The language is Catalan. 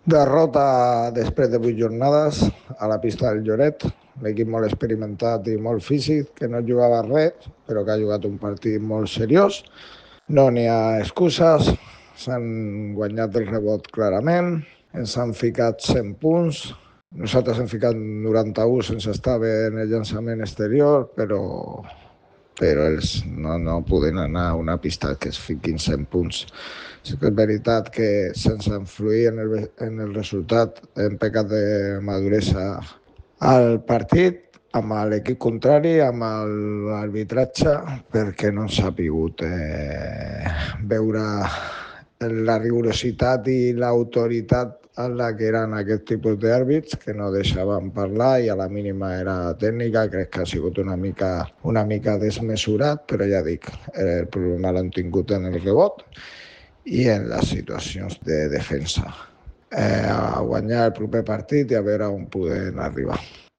Derrota després de 8 jornades a la pista del Lloret. L'equip molt experimentat i molt físic, que no jugava res, però que ha jugat un partit molt seriós. No n'hi ha excuses, s'han guanyat el rebot clarament, ens han ficat 100 punts, nosaltres hem ficat 91 sense estar bé en el llançament exterior, però ells no poden anar a una pista que es fiquin 100 punts. Sí que és veritat que sense influir en el resultat hem pecat de maduresa al partit, amb l'equip contrari, amb l'arbitratge, perquè no s'ha pogut veure la rigorositat i l'autoritat en la que eren aquest tipus d'àrbits, que no deixaven parlar i a la mínima era tècnica. Crec que ha sigut una mica desmesurat, però ja dic, el problema l'han tingut en el rebot i en les situacions de defensa. A guanyar el proper partit i a veure on podem arribar.